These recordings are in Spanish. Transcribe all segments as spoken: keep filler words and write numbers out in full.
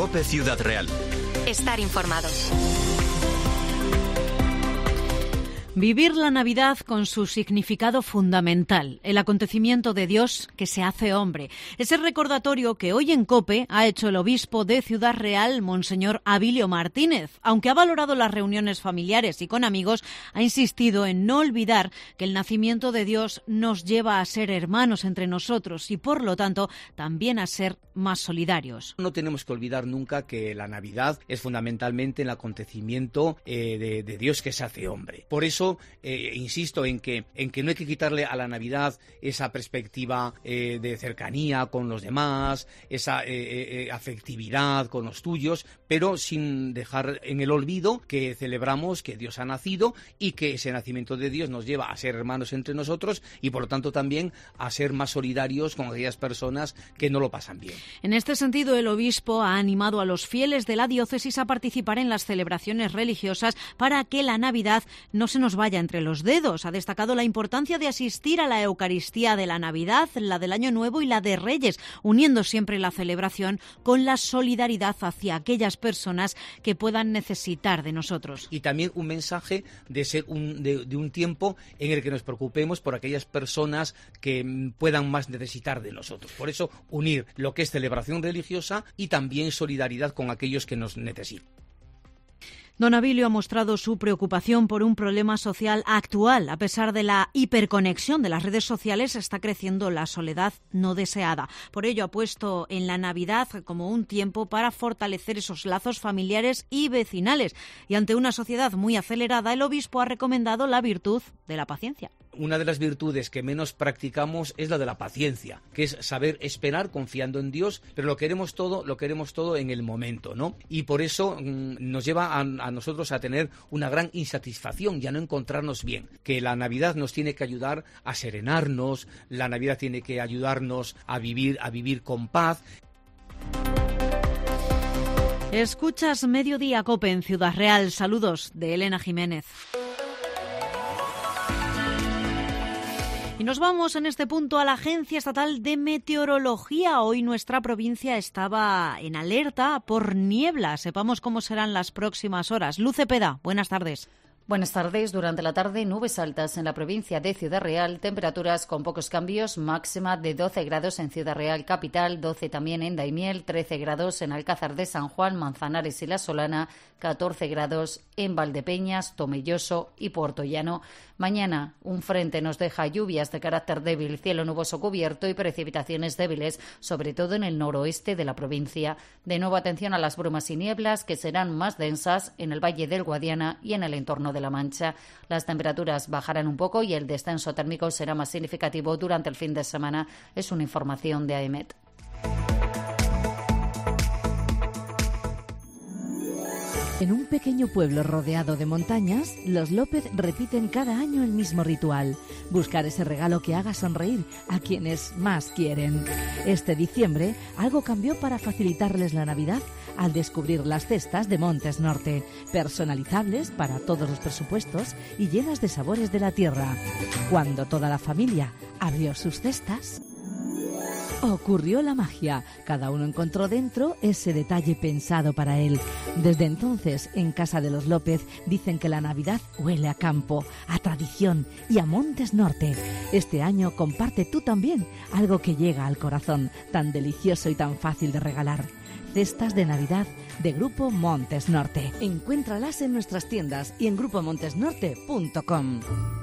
COPE Ciudad Real. Estar informados. Vivir la Navidad con su significado fundamental, el acontecimiento de Dios que se hace hombre. Ese recordatorio que hoy en COPE ha hecho el obispo de Ciudad Real, Monseñor Abilio Martínez. Aunque ha valorado las reuniones familiares y con amigos, ha insistido en no olvidar que el nacimiento de Dios nos lleva a ser hermanos entre nosotros y, por lo tanto, también a ser más solidarios. No tenemos que olvidar nunca que la Navidad es fundamentalmente el acontecimiento eh, de, de Dios que se hace hombre. Por eso Eh, insisto en que, en que no hay que quitarle a la Navidad esa perspectiva eh, de cercanía con los demás, esa eh, eh, afectividad con los tuyos, pero sin dejar en el olvido que celebramos que Dios ha nacido y que ese nacimiento de Dios nos lleva a ser hermanos entre nosotros y por lo tanto también a ser más solidarios con aquellas personas que no lo pasan bien. En este sentido, el obispo ha animado a los fieles de la diócesis a participar en las celebraciones religiosas para que la Navidad no se nos vaya entre los dedos. Ha destacado la importancia de asistir a la Eucaristía de la Navidad, la del Año Nuevo y la de Reyes, uniendo siempre la celebración con la solidaridad hacia aquellas personas que puedan necesitar de nosotros. Y también un mensaje de ser un, de, de un tiempo en el que nos preocupemos por aquellas personas que puedan más necesitar de nosotros. Por eso, unir lo que es celebración religiosa y también solidaridad con aquellos que nos necesitan. Don Abilio ha mostrado su preocupación por un problema social actual. A pesar de la hiperconexión de las redes sociales, está creciendo la soledad no deseada. Por ello, ha puesto en la Navidad como un tiempo para fortalecer esos lazos familiares y vecinales. Y ante una sociedad muy acelerada, el obispo ha recomendado la virtud de la paciencia. Una de las virtudes que menos practicamos es la de la paciencia, que es saber esperar confiando en Dios, pero lo queremos todo, lo queremos todo en el momento, ¿no? Y por eso mmm, nos lleva a, a nosotros a tener una gran insatisfacción y a no encontrarnos bien. Que la Navidad nos tiene que ayudar a serenarnos, la Navidad tiene que ayudarnos a vivir, a vivir con paz. Escuchas Mediodía COPE en Ciudad Real. Saludos de Elena Jiménez. Y nos vamos en este punto a la Agencia Estatal de Meteorología. Hoy nuestra provincia estaba en alerta por niebla. Sepamos cómo serán las próximas horas. Luz Cepeda, buenas tardes. Buenas tardes. Durante la tarde, nubes altas en la provincia de Ciudad Real, temperaturas con pocos cambios, máxima de doce grados en Ciudad Real capital, doce también en Daimiel, trece grados en Alcázar de San Juan, Manzanares y La Solana, catorce grados en Valdepeñas, Tomelloso y Puertollano. Mañana, un frente nos deja lluvias de carácter débil, cielo nuboso cubierto y precipitaciones débiles, sobre todo en el noroeste de la provincia. De nuevo, atención a las brumas y nieblas, que serán más densas en el Valle del Guadiana y en el entorno de La Mancha. Las temperaturas bajarán un poco y el descenso térmico será más significativo durante el fin de semana. Es una información de AEMET. En un pequeño pueblo rodeado de montañas, los López repiten cada año el mismo ritual: buscar ese regalo que haga sonreír a quienes más quieren. Este diciembre, algo cambió para facilitarles la Navidad al descubrir las cestas de Montes Norte, personalizables para todos los presupuestos y llenas de sabores de la tierra. Cuando toda la familia abrió sus cestas, ocurrió la magia. Cada uno encontró dentro ese detalle pensado para él. Desde entonces, en casa de los López, dicen que la Navidad huele a campo, a tradición y a Montes Norte. Este año comparte tú también algo que llega al corazón, tan delicioso y tan fácil de regalar. Cestas de Navidad de Grupo Montes Norte. Encuéntralas en nuestras tiendas y en grupo montes norte punto com.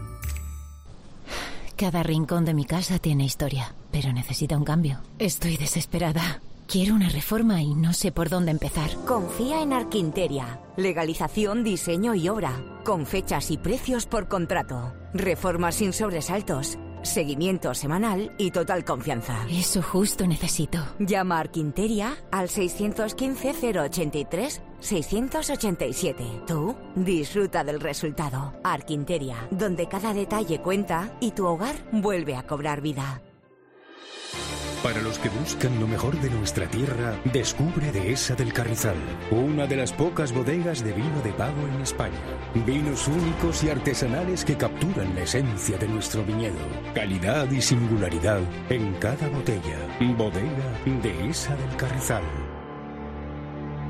Cada rincón de mi casa tiene historia, pero necesita un cambio. Estoy desesperada. Quiero una reforma y no sé por dónde empezar. Confía en Arquinteria. Legalización, diseño y obra. Con fechas y precios por contrato. Reformas sin sobresaltos. Seguimiento semanal y total confianza. Eso justo necesito. Llama a Arquinteria al seiscientos quince cero ochenta y tres seiscientos ochenta y siete. Tú disfruta del resultado. Arquinteria, donde cada detalle cuenta y tu hogar vuelve a cobrar vida. Para los que buscan lo mejor de nuestra tierra, descubre Dehesa del Carrizal, una de las pocas bodegas de vino de pago en España. Vinos únicos y artesanales que capturan la esencia de nuestro viñedo. Calidad y singularidad en cada botella. Bodega Dehesa del Carrizal.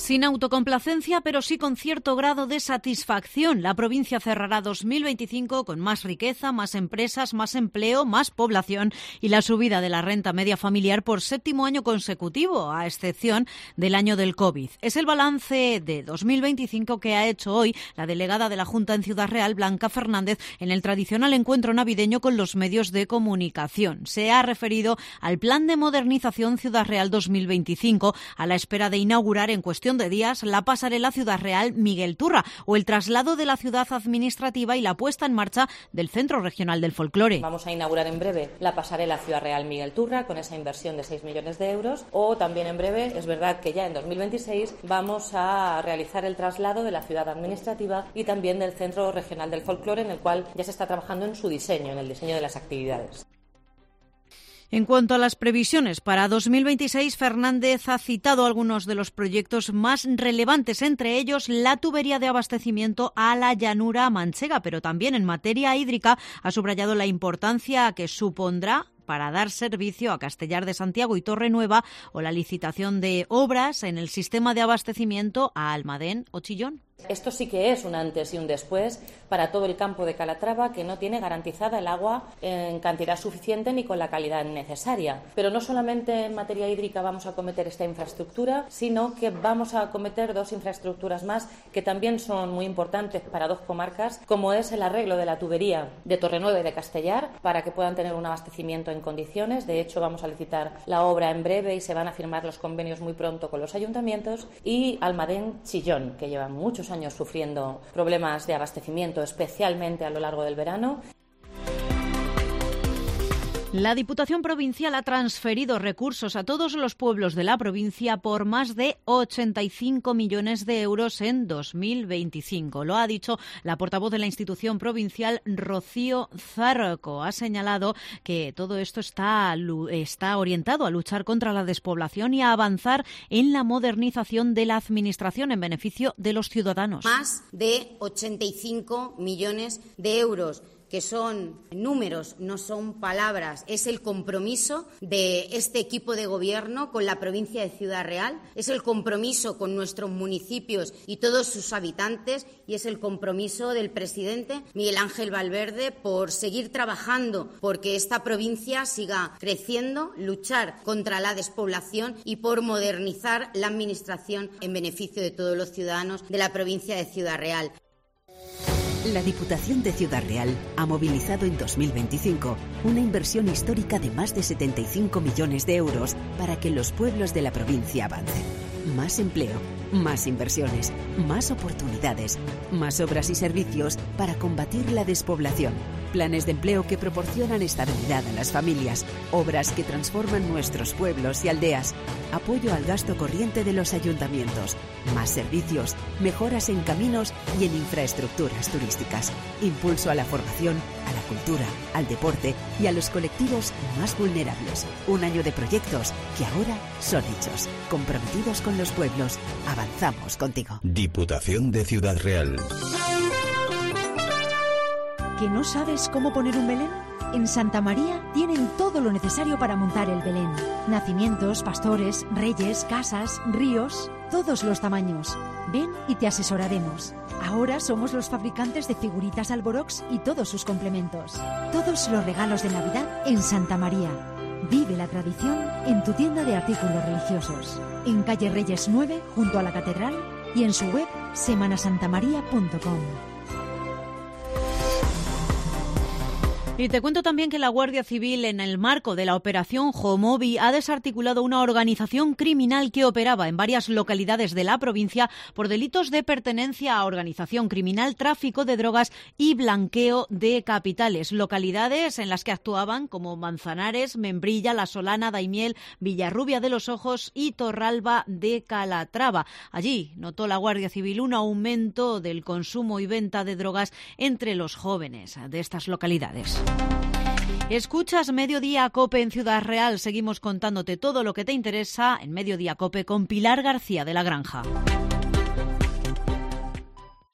Sin autocomplacencia, pero sí con cierto grado de satisfacción. La provincia cerrará dos mil veinticinco con más riqueza, más empresas, más empleo, más población y la subida de la renta media familiar por séptimo año consecutivo, a excepción del año del COVID. Es el balance de dos mil veinticinco que ha hecho hoy la delegada de la Junta en Ciudad Real, Blanca Fernández, en el tradicional encuentro navideño con los medios de comunicación. Se ha referido al Plan de Modernización Ciudad Real dos mil veinticinco, a la espera de inaugurar en cuestión de días la pasarela Ciudad Real Miguel Turra o el traslado de la ciudad administrativa y la puesta en marcha del Centro Regional del Folclore. Vamos a inaugurar en breve la pasarela Ciudad Real Miguel Turra con esa inversión de seis millones de euros, o también en breve, es verdad que ya en dos mil veintiséis vamos a realizar el traslado de la ciudad administrativa y también del Centro Regional del Folclore, en el cual ya se está trabajando en su diseño, en el diseño de las actividades. En cuanto a las previsiones para dos mil veintiséis, Fernández ha citado algunos de los proyectos más relevantes, entre ellos la tubería de abastecimiento a la llanura manchega, pero también en materia hídrica ha subrayado la importancia que supondrá para dar servicio a Castellar de Santiago y Torrenueva, o la licitación de obras en el sistema de abastecimiento a Almadén o Chillón. Esto sí que es un antes y un después para todo el campo de Calatrava, que no tiene garantizada el agua en cantidad suficiente ni con la calidad necesaria. Pero no solamente en materia hídrica vamos a acometer esta infraestructura, sino que vamos a acometer dos infraestructuras más que también son muy importantes para dos comarcas, como es el arreglo de la tubería de Torrenueva y de Castellar, para que puedan tener un abastecimiento en condiciones. De hecho, vamos a licitar la obra en breve y se van a firmar los convenios muy pronto con los ayuntamientos. Y Almadén Chillón, que llevan muchos años sufriendo problemas de abastecimiento, especialmente a lo largo del verano. La Diputación Provincial ha transferido recursos a todos los pueblos de la provincia por más de ochenta y cinco millones de euros en dos mil veinticinco. Lo ha dicho la portavoz de la institución provincial, Rocío Zárraco. Ha señalado que todo esto está, está orientado a luchar contra la despoblación y a avanzar en la modernización de la administración en beneficio de los ciudadanos. Más de ochenta y cinco millones de euros. Que son números, no son palabras, es el compromiso de este equipo de gobierno con la provincia de Ciudad Real, es el compromiso con nuestros municipios y todos sus habitantes, y es el compromiso del presidente Miguel Ángel Valverde por seguir trabajando porque esta provincia siga creciendo, luchar contra la despoblación y por modernizar la administración en beneficio de todos los ciudadanos de la provincia de Ciudad Real. La Diputación de Ciudad Real ha movilizado en dos mil veinticinco una inversión histórica de más de setenta y cinco millones de euros para que los pueblos de la provincia avancen. Más empleo, más inversiones, más oportunidades, más obras y servicios para combatir la despoblación. Planes de empleo que proporcionan estabilidad a las familias, obras que transforman nuestros pueblos y aldeas, apoyo al gasto corriente de los ayuntamientos, más servicios, mejoras en caminos y en infraestructuras turísticas, impulso a la formación, a la cultura, al deporte y a los colectivos más vulnerables. Un año de proyectos que ahora son hechos, comprometidos con los pueblos. Avanzamos contigo. Diputación de Ciudad Real. ¿Que no sabes cómo poner un Belén? En Santa María tienen todo lo necesario para montar el Belén. Nacimientos, pastores, reyes, casas, ríos, todos los tamaños. Ven y te asesoraremos. Ahora somos los fabricantes de figuritas Alborox y todos sus complementos. Todos los regalos de Navidad en Santa María. Vive la tradición en tu tienda de artículos religiosos. En calle Reyes nueve, junto a la Catedral, y en su web semana santa maría punto com. Y te cuento también que la Guardia Civil, en el marco de la operación Homobi, ha desarticulado una organización criminal que operaba en varias localidades de la provincia por delitos de pertenencia a organización criminal, tráfico de drogas y blanqueo de capitales. Localidades en las que actuaban como Manzanares, Membrilla, La Solana, Daimiel, Villarrubia de los Ojos y Torralba de Calatrava. Allí notó la Guardia Civil un aumento del consumo y venta de drogas entre los jóvenes de estas localidades. Escuchas Mediodía COPE en Ciudad Real. Seguimos contándote todo lo que te interesa en Mediodía COPE con Pilar García de la Granja.